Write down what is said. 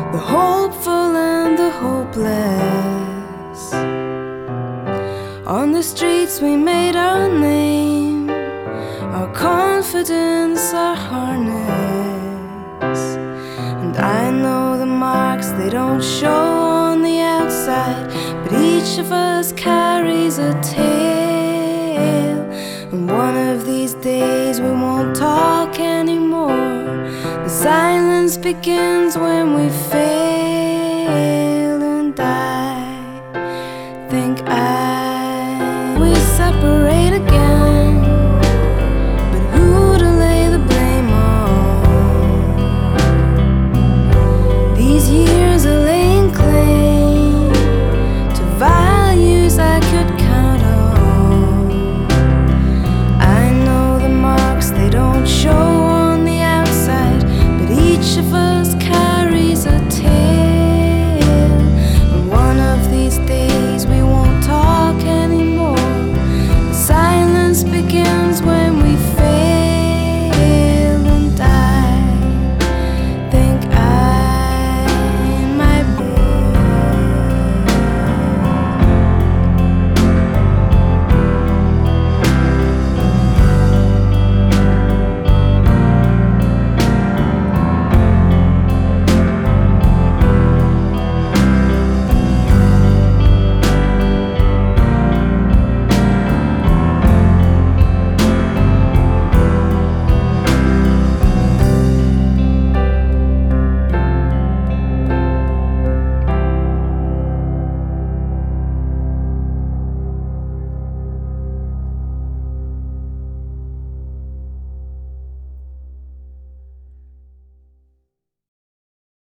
the hopeful and the hopeless. On the streets we made our name, our confidence, our harness. And I know the marks, they don't show on the outside, but each of us carries a tale. And one of these days we won't talk anymore. The silence begins when we fail.